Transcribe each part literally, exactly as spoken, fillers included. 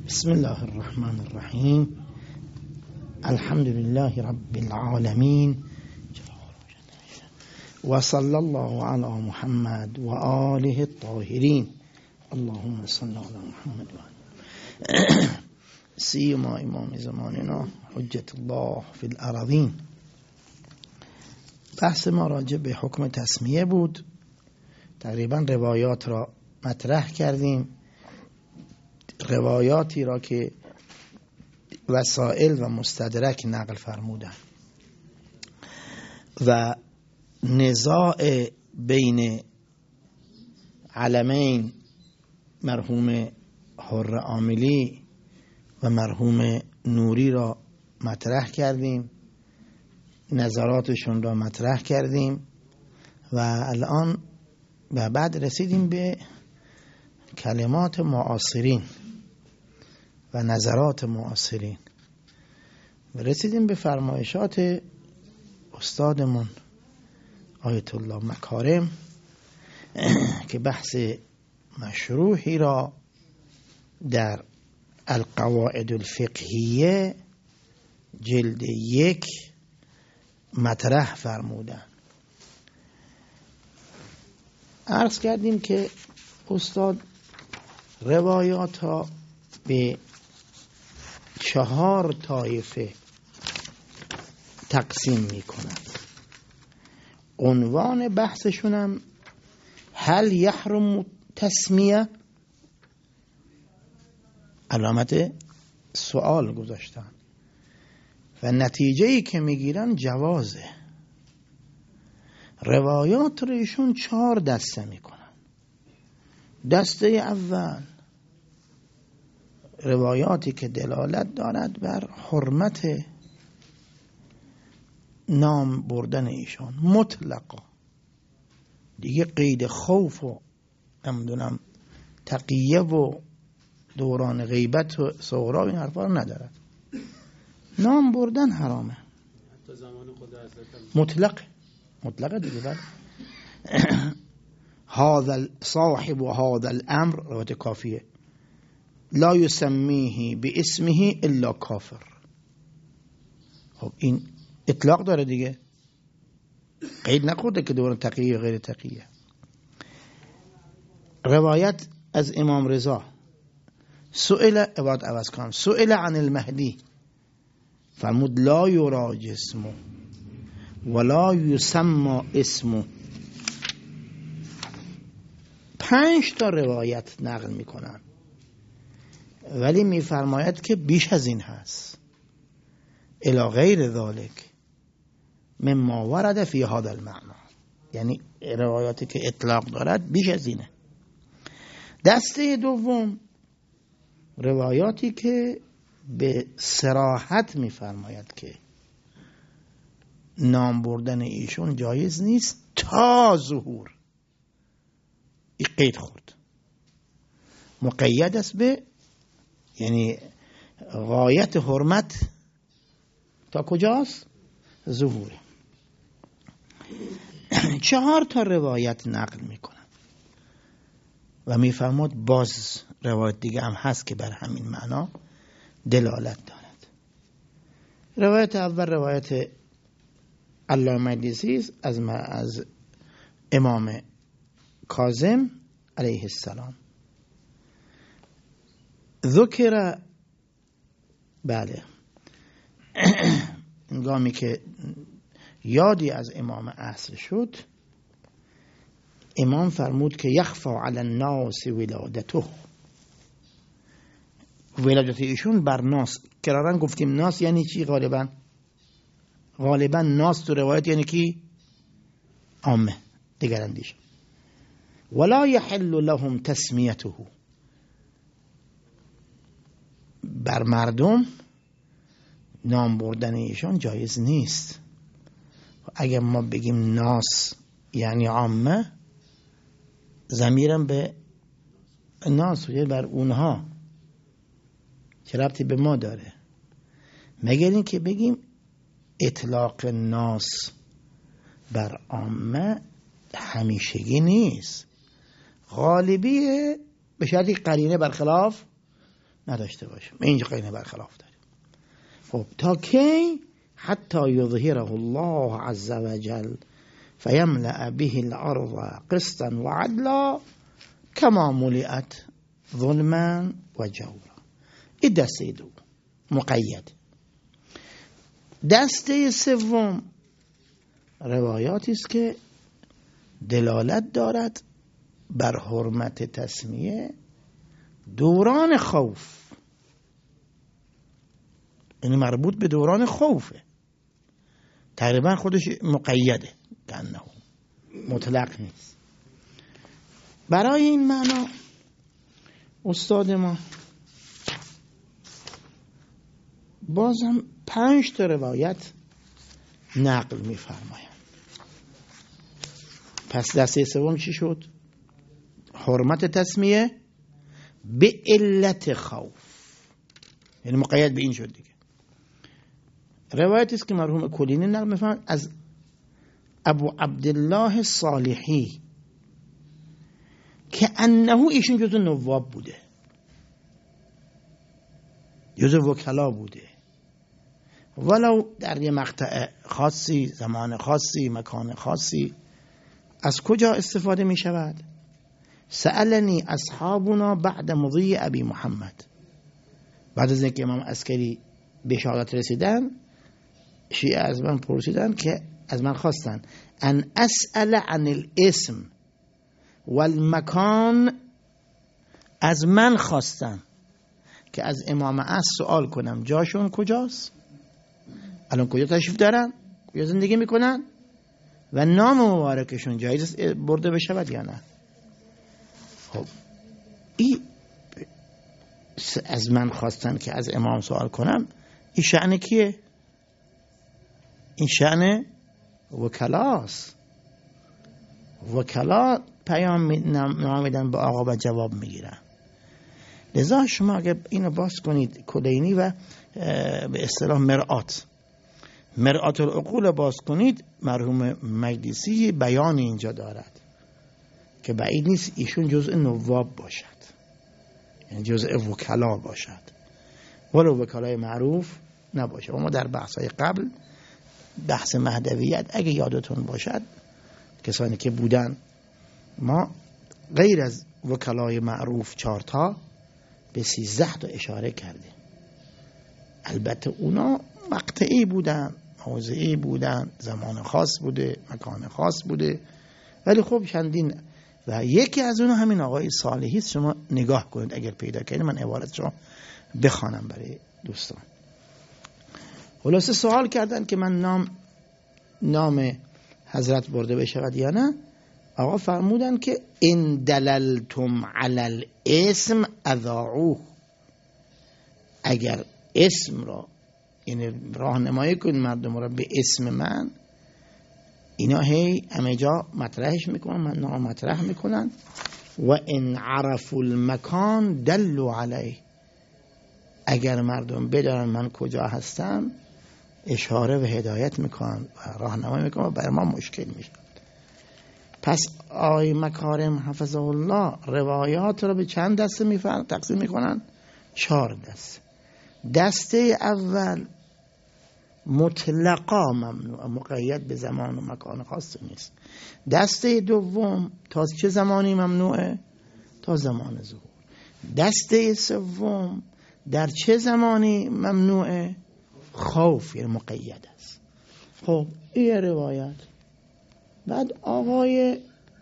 بسم الله الرحمن الرحیم. الحمد لله رب العالمین و صلی الله علی محمد و آله الطاهرین. اللهم صل علی محمد و آله سیما امام زماننا حجت الله فی الارضین. بحث ما راجع به حکم تسمیه بود. تقریبا روایات را مطرح کردیم، روایاتی را که وسائل و مستدرک نقل فرمودن و نزاع بین علمین مرحوم حر عاملی و مرحوم نوری را مطرح کردیم، نظراتشون را مطرح کردیم و الان و بعد رسیدیم به کلمات معاصرین و نظرات معاصرین و رسیدیم به فرمایشات استادمون آیت الله مکارم که بحث مشروحی را در القواعد الفقهیه جلد یک مطرح فرمودن. عرض کردیم که استاد روایات ها به چهار طایفه تقسیم می کنند. عنوان بحثشونم هل یحرم تسمیه، علامت سوال گذاشتن و نتیجه‌ای که میگیرن جوازه. روایات رو ایشون چهار دسته میکنن. دسته اول روایاتی که دلالت دارد بر حرمت نام بردن ایشان مطلقا، دیگه قید خوف و نمیدونم تقیه و دوران غیبت و صغرا این حرفا رو ندارد. نام بردن حرامه، حتی زمان خود حضرت مطلق مطلقه دیگه. بله هذا صاحب و هذا الامر روایت کافیه لا یسمیه باسمه الا کافر. خب این اطلاق داره دیگه، قید نخورده که دوران تقیه غیر تقیه. روایت از امام رضا سئل عباد عوض کن سئل عن المهدی فرمود لا یرا جسمه ولا یسمى اسمه. پنج تا روایت نقل میکنن ولی میفرماید که بیش از این هست، الی غیر ذالک مما ورد فی هذا المعنى، یعنی روایاتی که اطلاق دارد بیش از اینه. دسته دوم روایاتی که به صراحت میفرماید که نام بردن ایشون جایز نیست تا ظهور، این قید خورد، مقید است به، یعنی غایت حرمت تا کجاست؟ ظهوره. چهار تا روایت نقل میکنن و میفرماد باز روایت دیگه هم هست که بر همین معنا دلالت دارد. روایت اول روایت علامه مجلسی از از امام کاظم علیه السلام ذکر، بله انگامی که یادی از امام عصر شد، امام فرمود که یخفا علی الناس ولادته، ولادت ایشون بر ناس. کرارن گفتیم ناس یعنی چی؟ غالبا غالبا ناس تو روایت یعنی کی؟ عامه، دیگر اندیش. ولا یحل لهم تسمیته، بر مردم نام بردن ایشان جایز نیست. اگر ما بگیم ناس یعنی عامه، ضمیرم به ناس یعنی بر اونها، چه ربطی به ما داره؟ مگر این که بگیم اطلاق ناس بر عامه همیشگی نیست، غالبیه به شرطی قرینه برخلاف نداشته باشیم. اینجا قرینه برخلاف داریم. خب تا کی؟ حتی یظهره الله عز وجل فیملأ به الارض قسطا و عدلا کما ملئت ظلما و جورا. این دسته دو مقید. دسته سوم روایاتی است که دلالت دارد بر حرمت تسمیه دوران خوف، یعنی مربوط به دوران خوفه، تقریبا خودش مقیده، کنه مطلق نیست. برای این معنا استاد ما بازم پنج تا روایت نقل می‌فرمایند. پس دسته سوم چی شد؟ حرمت تسمیه به علت خوف، یعنی مقید به این شد دیگه. روایتی است که مرحوم کلینی نقل می‌فرمایند از ابو عبدالله صالحی که انه ایشون جزو نواب بوده، جزو وکلا بوده، ولو در یه مقطع خاصی، زمان خاصی، مکان خاصی. از کجا استفاده می شود؟ سألنی اصحابنا بعد مضی ابی محمد، بعد از اینکه امام عسکری به شهادت رسیدن، شیعه از من پرسیدن که از من خواستن ان اسأل عن الاسم والمکان، از من خواستن که از امام عصر سوال کنم جاشون کجاست، الان کجا تشریف دارن، کجا زندگی میکنن و نام مبارکشون جایز برده بشود یا نه. خب این از من خواستن که از امام سوال کنم، این شأن کیه؟ این شأن وکلاست. وکلا پیام میدن به آقا و جواب میگیرن. لذا شما اگر اینو باز کنید کلینی و به اصطلاح مرآت مرآت العقول باز کنید، مرحوم مجلسی بیان اینجا دارد که بعید نیست ایشون جزء نواب باشد، یعنی جزء وکلا باشد، ولو وکلای معروف نباشه. اما در بحث‌های قبل، بحث مهدویت اگه یادتون باشد، کسانی که بودن، ما غیر از وکلای معروف چارتا به سیزده تا اشاره کردیم. البته اونا مقطعی بودن، موضعی بودن، زمان خاص بوده، مکان خاص بوده، ولی خب چندین. و یکی از اونها همین آقای صالحی است. شما نگاه کنید اگر پیدا کنید، من عبارتش رو بخوانم برای دوستان. خلاصه سوال کردن که من نام نام حضرت برده بشود یا نه. آقا فرمودن که ان دللتم علی الاسم اذاعوه، اگر اسم را، یعنی راهنمایی کنید مردم را به اسم من، اینا هی همه جا مطرحش میکنن، من نام مطرح میکنن. و ان عرفوا المکان دلوا علیه، اگر مردم بدارن من کجا هستم، اشاره و هدایت میکنن و راهنمایی میکنن و برای ما مشکل میشه. پس آقای مکارم حفظه الله روایات رو به چند دسته میفرن تقسیم میکنن؟ چهار دسته. دسته اول مطلقا ممنوع، مقید به زمان و مکان خاص نیست. دسته دوم تا چه زمانی ممنوعه؟ تا زمان ظهور. دسته سوم در چه زمانی ممنوعه؟ خوف، یعنی مقید است. خب این روایت. بعد آقای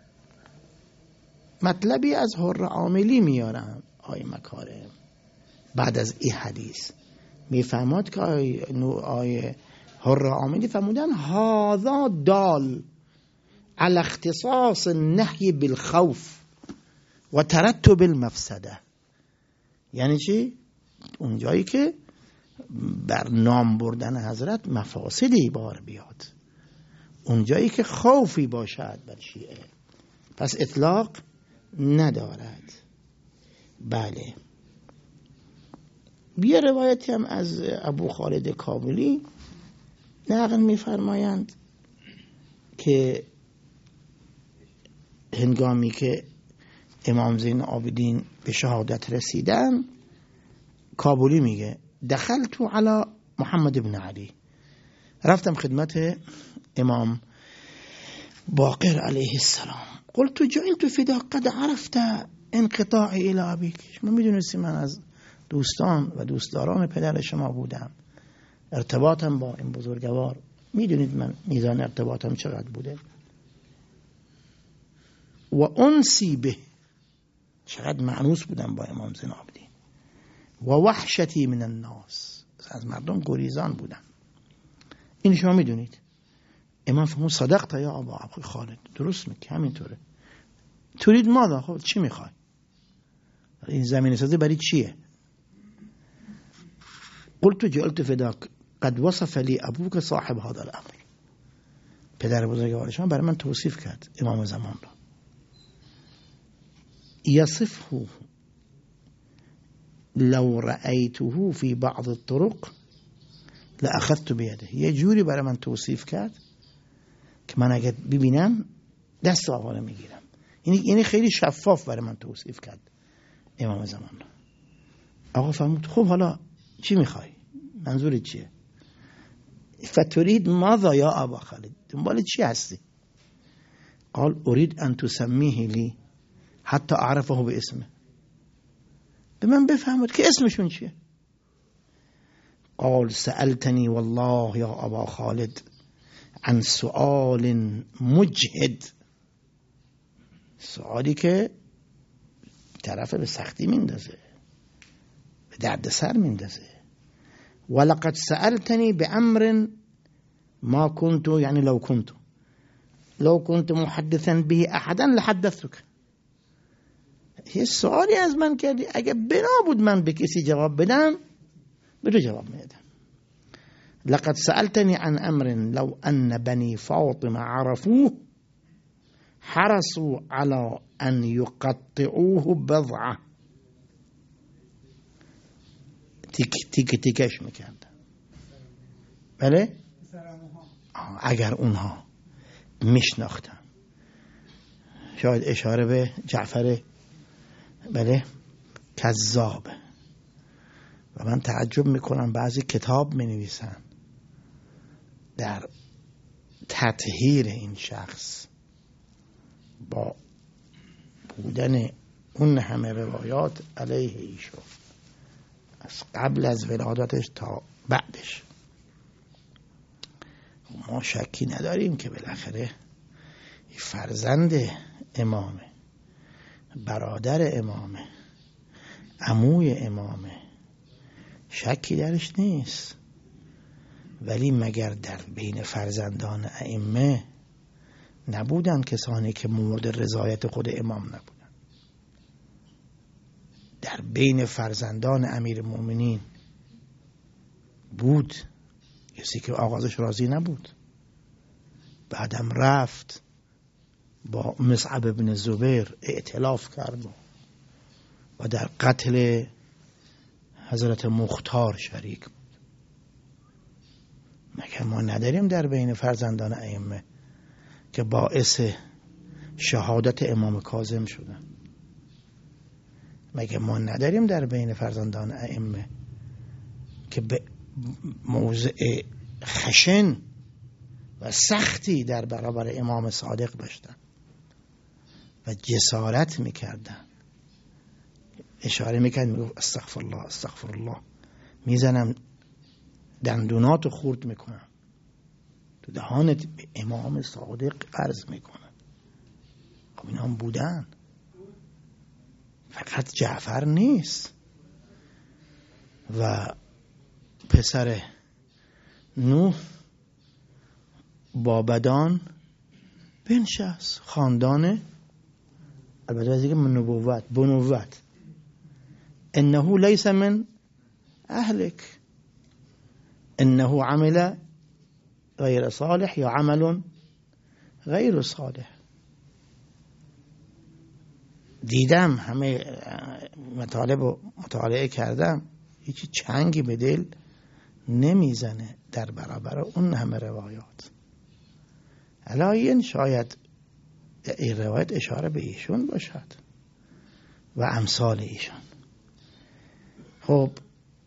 مطلبی از حر عاملی میارن آقای مکارم بعد از این حدیث میفهمد که آقای حر عاملی فرمودن هذا دال على اختصاص النهی بالخوف و ترتب المفسده. یعنی چی؟ اون جایی که بر نام بردن حضرت مفاسدی بار بیاد، اون جایی که خوفی باشد بر شیعه، پس اطلاق ندارد. بله. یه روایتی هم از ابو خالد کابلی نقل می‌فرمایند که هنگامی که امام زین العابدین به شهادت رسیدن، کابلی میگه دخلت علی محمد ابن علی، رفتم خدمت امام باقر علیه السلام، قلت جعلت فداک قد عرفت انقطاعی الی ابیک، شما میدونستی من از دوستان و دوستداران پدر شما بودم، ارتباطم با این بزرگوار میدونید من میزان ارتباطم چقدر بوده، و انسی به، چقدر معنوس بودم با امام زین العابدین، و وحشتی من الناس، از مردم گریزان بودم. این شما میدونید. امام فرمود صدقت یا ابا خالد، درست میگی، همینطوره. ترید ماذا؟ خب چی میخوای؟ این زمین سازی برای چیه؟ قلت جعلت فداک قد وصف لی ابوک صاحب هذا الامر، پدر بزرگوار شما برای من توصیف کرد امام زمان را، یصفه لو رأیته فی بعض الطرق لأخذت بیده، یه جوری برای من توصیف کرد که من اگر ببینم دست آقا رو میگیرم. یعنی خیلی شفاف برای من توصیف کرد امام زمان. آقا فرمود خب حالا چی میخوای؟ منظورت چیه؟ فترید ماذا یا ابا خالد، دنبال چی هستی؟ قال اريد ان تسمیه لی حتی اعرفه به اسمه، به من بفهمد که اسمشون چیه. قال سألتني والله یا ابا خالد عن سؤال مجهد، سؤالی که طرف به سختی میندازه، به درد سر میندازه. ولقد سألتني بأمر ما كنت، يعني لو كنت لو كنت محدثا به احدا لحدثتك، یه سوالی از من کردی، اگه بنا بود من به کسی جواب بدم به تو جواب میدم. لقد سألتني عن امر لو ان بني فاطمه عرفوه حرصوا على ان يقطعوه بضعه، تیک تیک تیکش میکردن. بله؟ اگر اونها میشناختن، شاید اشاره به جعفر بله کذاب. و من تعجب میکنم بعضی کتاب مینویسن در تطهیر این شخص با بودن اون همه روایات علیه ایشون از قبل از ولادتش تا بعدش. ما شکی نداریم که بالاخره فرزند امامه، برادر امامه، عموی امامه، شکی درش نیست. ولی مگر در بین فرزندان ائمه نبودن کسانی که مورد رضایت خود امام نبودن؟ در بین فرزندان امیر المؤمنین بود کسی که آغازش راضی نبود، بعدم رفت با مصعب بن زبیر ائتلاف کرد و در قتل حضرت مختار شریک بود. مگر ما نداریم در بین فرزندان ائمه که باعث شهادت امام کاظم شدن؟ مگر ما نداریم در بین فرزندان ائمه که به موضع خشن و سختی در برابر امام صادق داشتن و جسارت میکردن؟ اشاره میکرد میگفت استغفر الله استغفر الله، میزنم دندونات خورد میکنم تو دهانت، به امام صادق عرض میکنم. خب اینا هم بودن، فقط جعفر نیست. و پسر نوح بابدان بنشست، خاندان البته از دیگه من نبوت بنوت، انه لیس من اهلک انه عمل غیر صالح یا عمل غیر صالح. دیدم همه مطالب و مطالعه کردم، هیچی چنگی به دل نمیزنه در برابر اون همه روایات. الان شاید این روایت اشاره به ایشون باشد و امثال ایشون. خب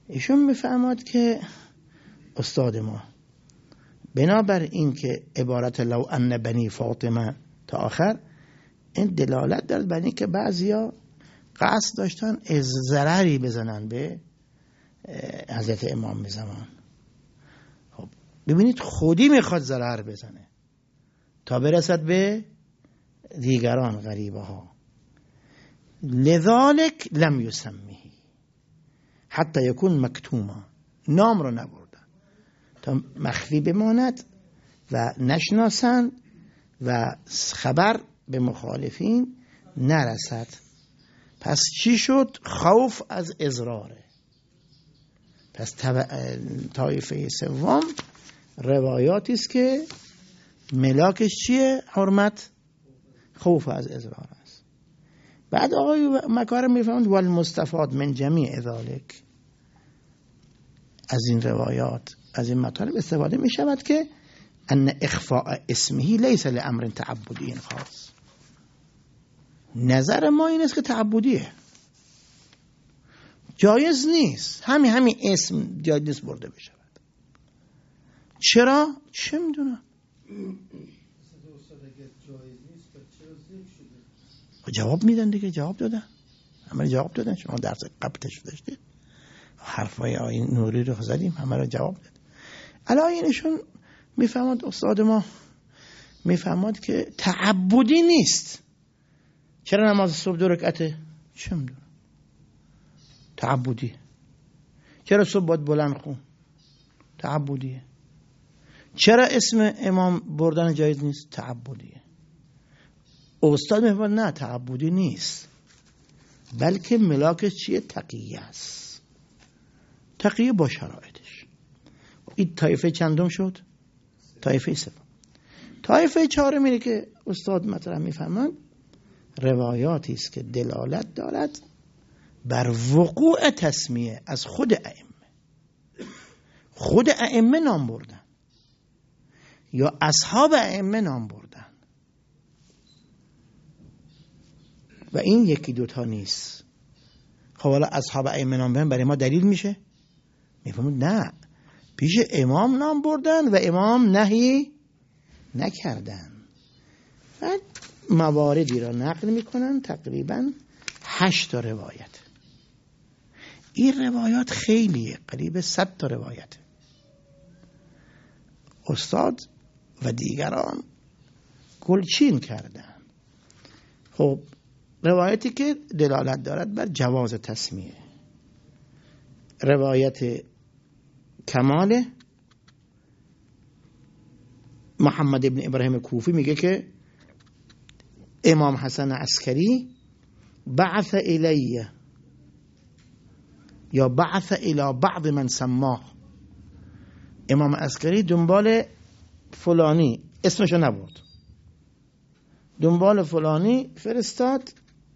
ایشون میفهمد که استاد ما بنابر این که عبارت لو ان بنی فاطمه تا آخر، این دلالت دارد بر این که بعضیا قصد داشتن از ضرری بزنن به حضرت امام زمان. خب ببینید خودی میخواد ضرر بزنه تا برسد به دیگران غریبه ها. لذالک لم یسمیه حتی یکون مکتوما، نام رو نبردن تا مخفی بماند و نشناسند و خبر به مخالفین نرسد. پس چی شد؟ خوف از اضراره. پس طایفه سوم روایاتی است که ملاکش چیه؟ حرمت، خوف از اضرار است. بعد آقای مکارم میفهمند والمستفاد من جمیع ذالک، از این روایات از این مطالب استفاده می شود که ان اخفاء اسمه لیس لامر تعبدی خاص. نظر ما این است که تعبدیه، جایز نیست همین همین اسم جایز نیست برده بشود. چرا؟ چه میدونم. جواب میدن دیگه، جواب دادن، همه جواب دادن. شما درس قبلش داشتید، حرفای آقای نوری رو زدیم، همه رو جواب داد. الان اینشون میفهمد، استاد ما میفهمد که تعبدی نیست. چرا نماز صبح دو رکعته؟ چه میدونم، تعبدیه. چرا صبح باید بلند خون؟ تعبدیه. چرا اسم امام بردن جایز نیست؟ تعبدیه. استاد میفهمد نه تعبدی نیست، بلکه ملاکش چیه؟ تقیه است. تقیه با شرایطش. این طایفه چندم شد؟ طایفه سوم. طایفه چهارم اینه که استاد مطرح میفهمند روایاتی است که دلالت دارد بر وقوع تسمیه از خود ائمه. خود ائمه نام بردن یا اصحاب ائمه نام بردن و این یکی دوتا نیست. خب حالا اصحاب ائمه نام بردن برای ما دلیل میشه؟ میفهمید نه، پیش امام نام بردن و امام نهی نکردن. بعد مواردی را نقل میکنن، تقریبا هشت تا روایت. این روایات خیلیه، قریب صد تا روایت. استاد و دیگران گلچین کردن. خب روایتی که دلالت دارد بر جواز تسمیه، روایت کمال محمد ابن ابراهیم کوفی میگه که امام حسن عسکری بعث الیه یا بعث الی بعض من سماه، امام عسکری دنبال فلانی، اسمشو نبرد، دنبال فلانی فرستاد،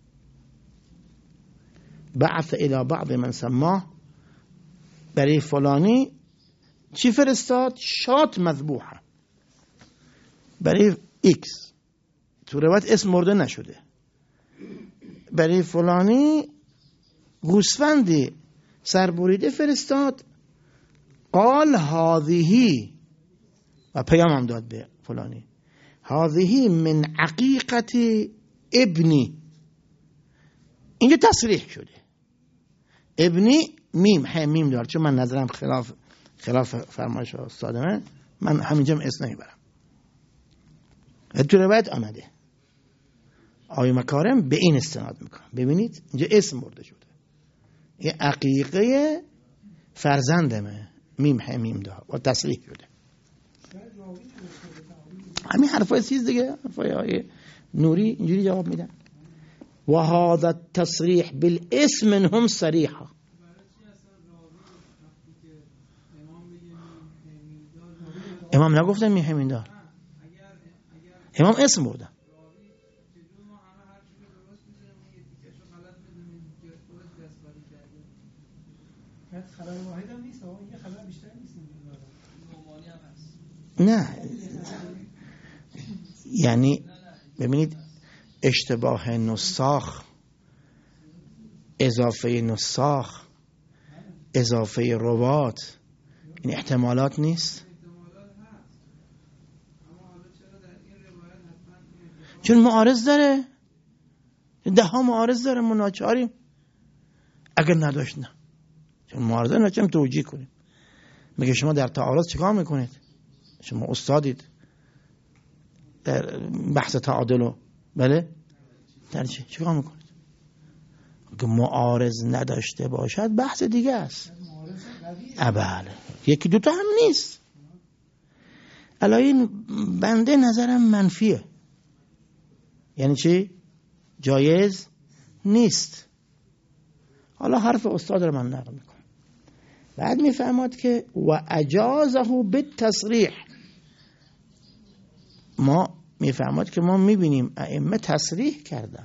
بعث الی بعض من سماه، برای فلانی چی فرستاد؟ شات مذبوحه برای ایکس، تو روایت اسم مرده نشده، برای فلانی گوسفندی سربریده فرستاد، قال هذه، و پیام هم داد به فلانی، هذه من عقیقت ابنی. اینجا تصریح شده ابنی میم هم میم دار، چون من نظرم خلاف خلاف فرمایش استادمه، من همینجا اسم نمیبرم. تو روایت آمده، آقای مکارم به این استناد میکنم. ببینید اینجا اسم برده شده، یه عقیقه فرزندمه، میم هم میم دار و تصریح شده. همین حرفای چیز دیگه، حرفای آقای نوری اینجوری جواب میدن. و هذا التصریح بالاسم منهم صریحا. امام نگفتن می همین دار، امام اسم بردن. نه یعنی ببینید اشتباه نساخ، اضافه نساخ، اضافه روات این احتمالات نیست؟ چون معارض داره، ده ها معارض داره، ما ناچاریم اگر نداشت نه، چون معارضه ناچاریم توجیه کنیم. میگه شما در تعارض چیکار میکنید؟ شما استادید در بحث تعادلو، بله در چی چیکار میکنید؟ که معارض نداشته باشد بحث دیگه است. بله یکی دوتا هم نیست. الان این بنده نظرم منفیه، یعنی چی؟ جایز نیست. حالا حرف استاد رو من نقل میکنم. بعد میفهمد که و اجازه بالتصریح، ما میفهمد که ما میبینیم ائمه تصریح کردن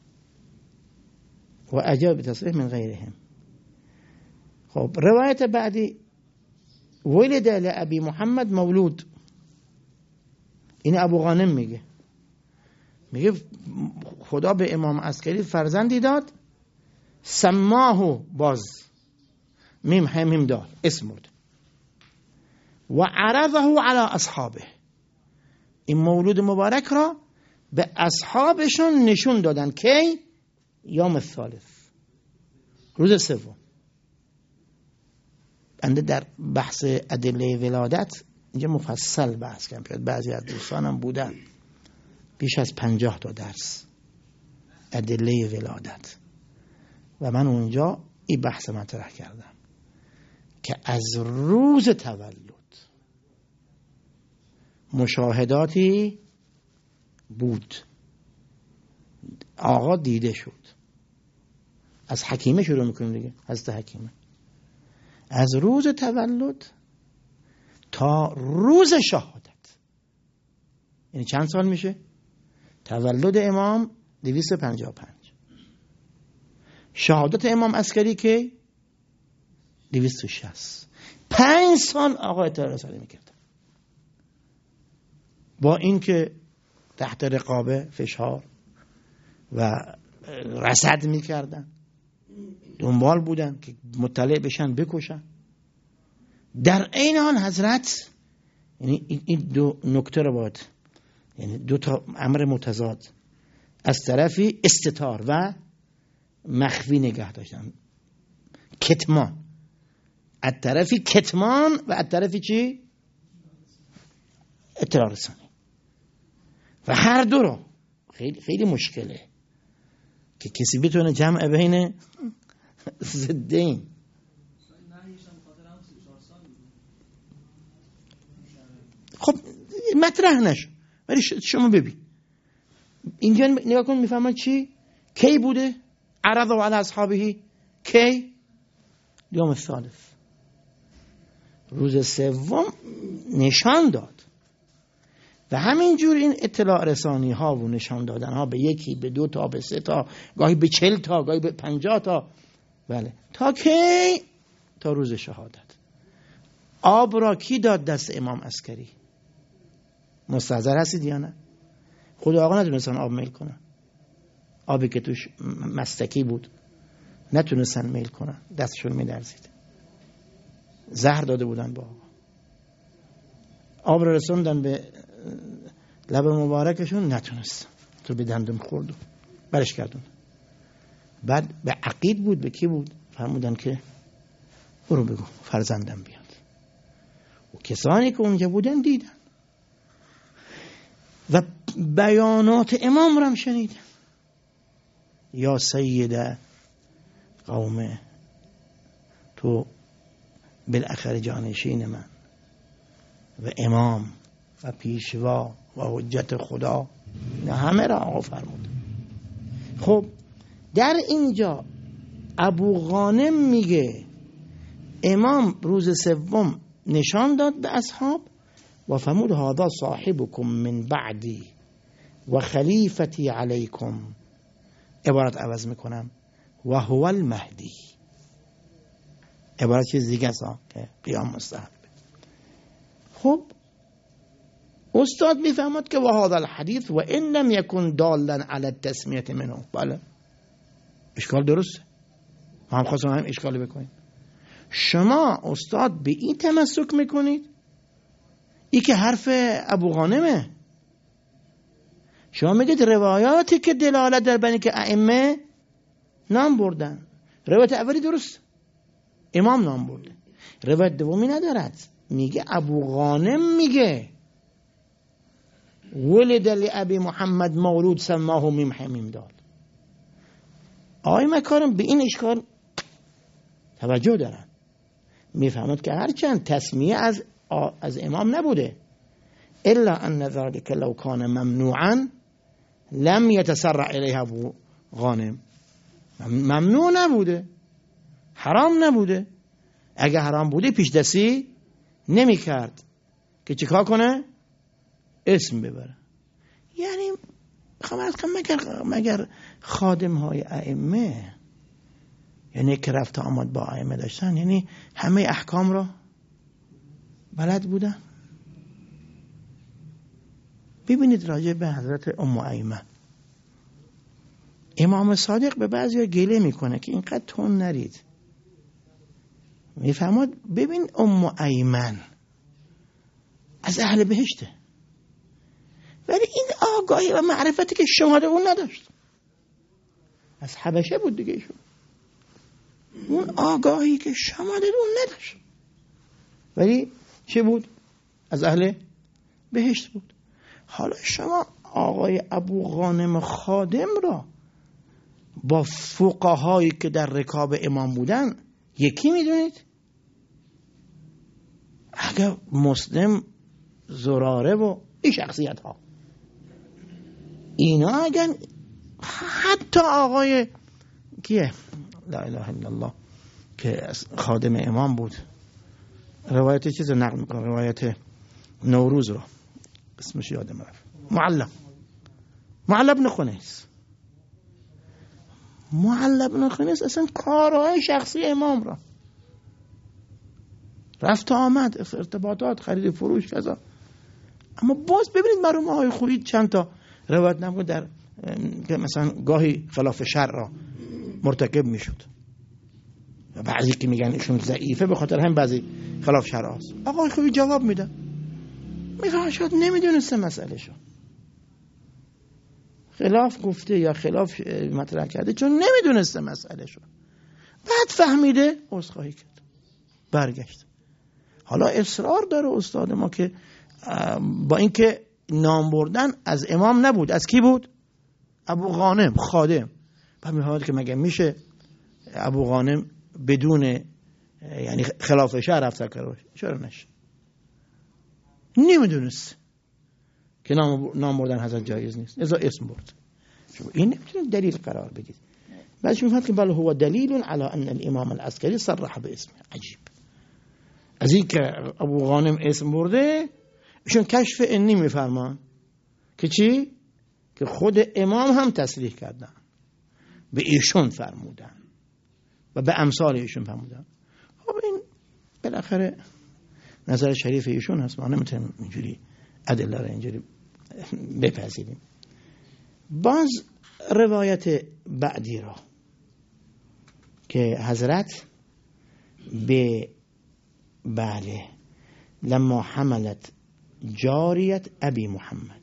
و اجازه بالتصریح من غیرهم. خب روایت بعدی ولد لابی محمد مولود، این ابو غانم میگه میگه خدا به امام عسکری فرزندی داد، سماهو باز میم همیم دار اسم برد و عرضه علی اصحابه، این مولود مبارک را به اصحابشون نشون دادن. کی؟ یوم الثالث، روز سوم. بنده در بحث ادله ولادت اینجا مفصل بحث کردم، بعضی از دوستانم بودن بیش از پنجاه تا درس ادله ولادت و من اونجا این بحث مطرح کردم که از روز تولد مشاهداتی بود، آقا دیده شد. از حکیمه شروع میکنیم دیگه، حضرت حکیمه از روز تولد تا روز شهادت، یعنی چند سال میشه؟ تولد امام دویست و پنجاه و پنج، شهادت امام عسکری که دویست و شصت، پنج سال آقا اطلاع رسانی میکرد، با اینکه تحت رقابه فشار و رصد میکردن، دنبال بودن که مطلع بشن بکشن. در این حال حضرت، یعنی این دو نکته رو باید، یعنی دو تا امر متضاد، از طرفی استتار و مخفی نگه داشتن، کتمان، از طرفی کتمان و از طرفی چی؟ اطلاع رسانی. و هر دو رو خیلی خیلی مشکله که کسی بتونه جمع بین ضدین. خب مطرح نشو، ولی شما ببین اینجا نگاه کن، میفهمن چی؟ کی بوده؟ عرض علی اصحابه کی؟ یوم الثالث، روز سوم نشان داد. و همینجور این اطلاع رسانی ها و نشان دادن ها به یکی، به دو تا، به سه تا، گاهی به چل تا، گاهی به پنجاه تا، بله تا کی؟ تا روز شهادت. آب را کی داد دست امام عسکری؟ مستحضر هستید یا نه؟ خود آقا نتونستن آب میل کنن، آبی که توش مستکی بود نتونستن میل کنن، دستشون میلرزید، زهر داده بودن با آقا. آب را رسوندن به لب مبارکشون، نتونست، تو به دندون خورد و برش کردون. بعد به عقید بود، به کی بود؟ فرمودن که برو بگو فرزندم بیاد. و کسانی که اونجا بودن دیدن و بیانات امام رو هم شنیدن. یا سید قوم، تو بالاخره جانشین من و امام و پیشوا و حجت خدا، نه همه را آقا فرمود. خب در اینجا ابو غانم میگه امام روز سوم نشان داد به اصحاب و فرمود هذا صاحبكم من بعدی و خلیفتی علیکم. عبارت عوض میکنم، و هو المهدی. عبارت چیز دیگه است که قیام مستحب. خب استاد میفهمد که و هذا الحديث و ان لم يكن دالا على التسمیه منه. بله اشکال درسته، ما هم خواستم هم اشکالی بکنیم. شما استاد به این تمسک میکنید، این که حرف ابو غانمه. شما میگید روایاتی که دلالت در بینی که ائمه نام بردن، روایت اولی درست امام نام برده، روایت دومی ندارد. میگه ابو غانم میگه ولد لابی محمد مولود سماه میم حمیم دال. آقای مکارم به این اشکال توجه دارن، میفهمد که هرچند تسمیه از از امام نبوده، الا ان ذلك لو كان ممنوعا لم يتسرع الیه ابو غانم. ممنوع نبوده، حرام نبوده. اگه حرام بوده پیش دستی نمی کرد که چیکار کنه؟ اسم ببره. یعنی خواهم مگر مگر خادم های ائمه، یعنی که رفت آمد با ائمه داشتن، یعنی همه احکام را بلد بودن. ببینید راجع به حضرت ام ایمن، امام صادق به بعضی گله میکنه که اینقدر تون نرید. میفهمید؟ ببین ام ایمن از اهل بهشته، ولی این آگاهی و معرفتی که شما اون نداشت. از حبشه بود دیگه ایشون. اون آگاهی که شما اون نداشت، ولی چه بود؟ از اهل بهشت بود. حالا شما آقای ابو غانم خادم را با فقهایی که در رکاب امام بودن یکی میدونید؟ اگر مسلم، زراره و این شخصیت ها، اینا اگر حتی آقای کیه؟ لا اله الا الله که خادم امام بود، روایت چیز نقل میکنه، روایت نوروز رو اسمش یادم رفت، معلم معلم بن خنیس. معلم بن خنیس اصلا کارهای شخصی امام را رفت آمد، ارتباطات، خرید فروش کذا. اما باز ببینید مرحوم های خویی چند تا روایت نمود در که مثلا گاهی خلاف شرع را مرتکب میشد. بعضی که میگن ایشون ضعیفه به خاطر هم بعضی خلاف شرع است. آقای خویی جواب میده، میگه شاید نمیدونسته مسئله شو، خلاف گفته یا خلاف مطرح کرده چون نمیدونسته مسئله شو، بعد فهمیده عذرخواهی کرد، برگشت. حالا اصرار داره استاد ما که با اینکه نام بردن از امام نبود، از کی بود؟ ابو غانم خادم. بعد می‌فهمید که مگه میشه ابو غانم بدون یعنی خلاف شرع رفت کرد؟ چرا نشه؟ نمیدونست که نام نام بردن حضرت جایز نیست، لذا اسم برد. شما این نمیتونید دلیل قرار بدید. بعدش میفهمید که بله هو دلیل علی ان الامام العسکری صرح باسمه. عجیب. از این که ابو غانم اسم برده، ایشون کشف انی میفرمان که چی؟ که خود امام هم تصریح کردن، به ایشون فرمودن و به امثال ایشون فرمودن. خب این بالاخره نظر شریف ایشون هست، ما نمیتونیم اینجوری ادله را اینجوری بپذیریم. باز روایت بعدی را که حضرت به بله لما حملت جاریت ابی محمد،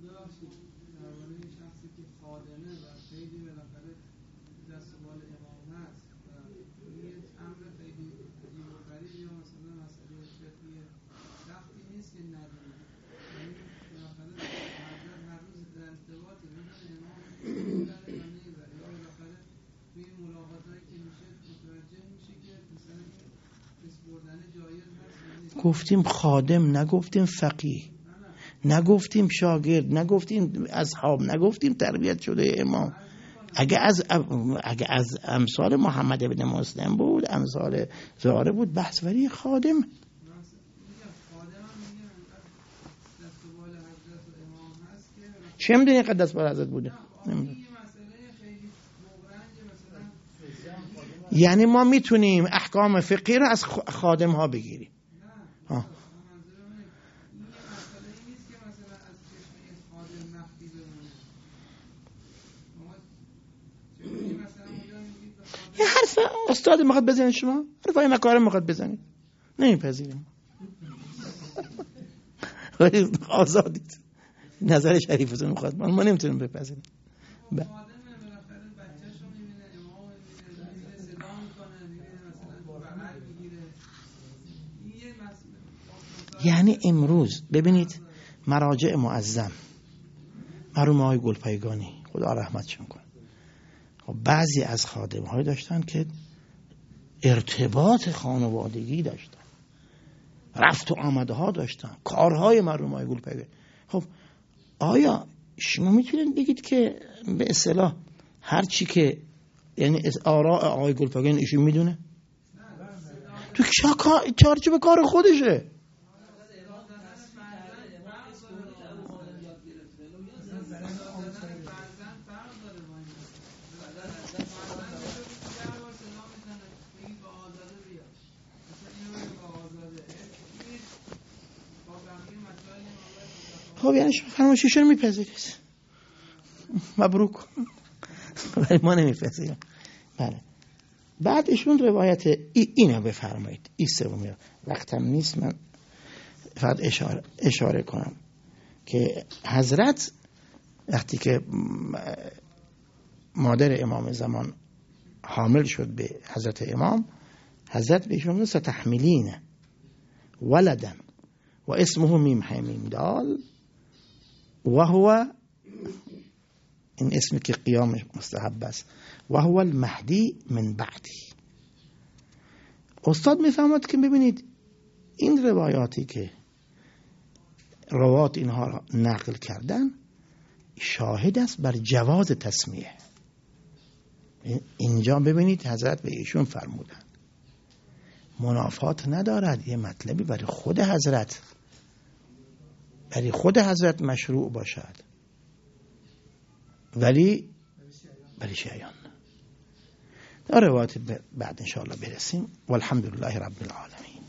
گفتیم خادم، نگفتیم فقیه، نگفتیم شاگرد، نگفتیم اصحاب، نگفتیم تربیت شده امام. اگه از اگه از امثال محمد ابن مسلم بود، امثال زهره بود، بحث ولی خادم. چه میدونی قدس بر حضرت بوده؟ یعنی ما میتونیم احکام فقهی رو از خادم ها بگیریم. ها. یه حرف استاد میخواد بزنید شما، حرف های مکارم میخواد بزنید، نمیپذیریم. ولی آزادید، نظر شریفتون میخواد، ما نمیتونیم بپذیریم. ب... یعنی امروز ببینید مراجع معظم، مرحوم آقای گلپایگانی خدا رحمتشون کنه، بعضی از خادم های داشتن که ارتباط خانوادگی داشتن، رفت و آمده ها داشتن، کارهای مرحوم آقای گلپایگانی. خب آیا شما میتونید بگید که به اصطلاح هر چی که یعنی آراء آقای گلپایگانی ایشون میدونه؟ تو چارچوب کار خودشه. خب یعنی شما فرمایششون میپذیرید، مبروک. ولی ما نمیپذیریم. بله. بعد ایشون روایت ای اینو بفرمایید، این سومی وقتم نیست، من فقط اشاره اشاره کنم که حضرت وقتی که مادر امام زمان حامل شد به حضرت امام، حضرت بهشون گفت ستحملین ولدا و اسمه میم حمیم دال و هو، این اسمی که قیام مستحب است، و هو المهدی من بعدی. استاد میفهمد که ببینید این روایاتی که روات اینها را نقل کردن شاهد است بر جواز تسمیه. اینجا ببینید حضرت به ایشون فرمودن منافات ندارد، یه مطلبی برای خود حضرت برای خود حضرت مشروع باشد ولی برای شیعیان. در روایت بعد انشاءالله برسیم. والحمدلله رب العالمین.